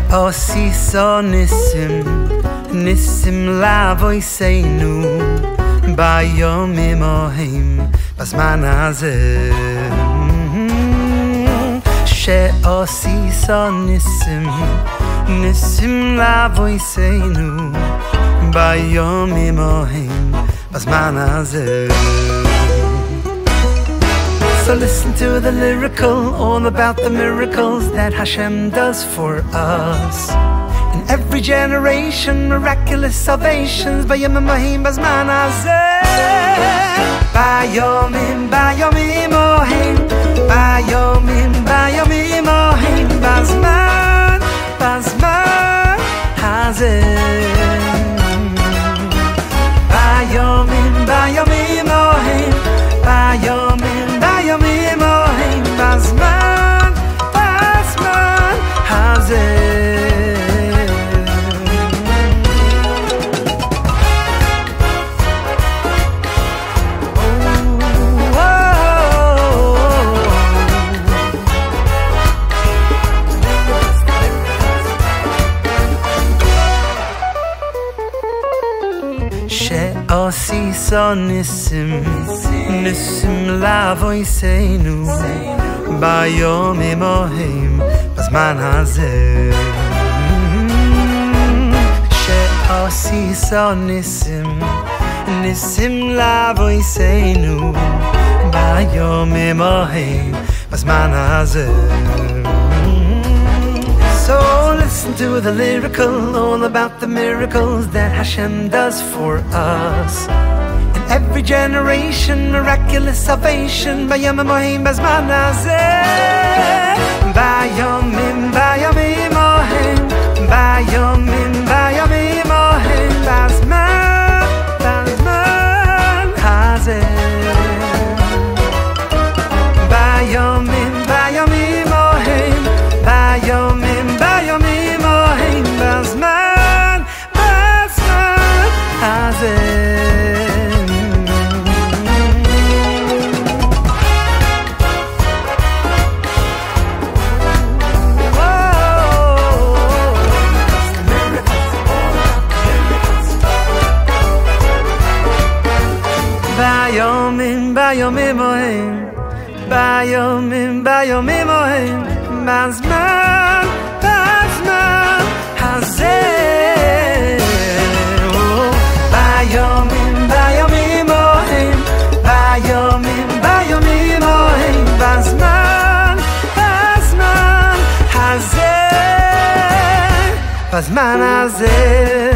שעושיסו ניסים לאבויסנו ביומים ההם בזמן הזה שעושיסו ניסים לאבויסנו ביומים ההם בזמן הזה. So listen to the lyrical, all about the miracles that Hashem does for us. In every generation, miraculous salvations. Bayomim ohim bazman hazeh. Bayomim ohim. Bayomim ohim bazman hazeh. Bayomim ohim. Bayomim ohim bazman hazeh. שעושיסו ניסים לאבויסנו ביומים ההם בזמן הזה שעושיסו ניסים לאבויסנו ביומים ההם בזמן הזה. So listen to the lyrical, all about the miracles that Hashem does for us. In every generation, miraculous salvation. Bayomim ohim bazman hazeh. Bayomim ohim. Bayomim ohim bazman hazeh. Bayomim ohim. Bayomim ohim bazman hazeh. Bayomim ohim. Bayomim ohim bazman hazeh. Bayomim ohim. Bayomim ohim bazman hazeh. Bazman hazeh.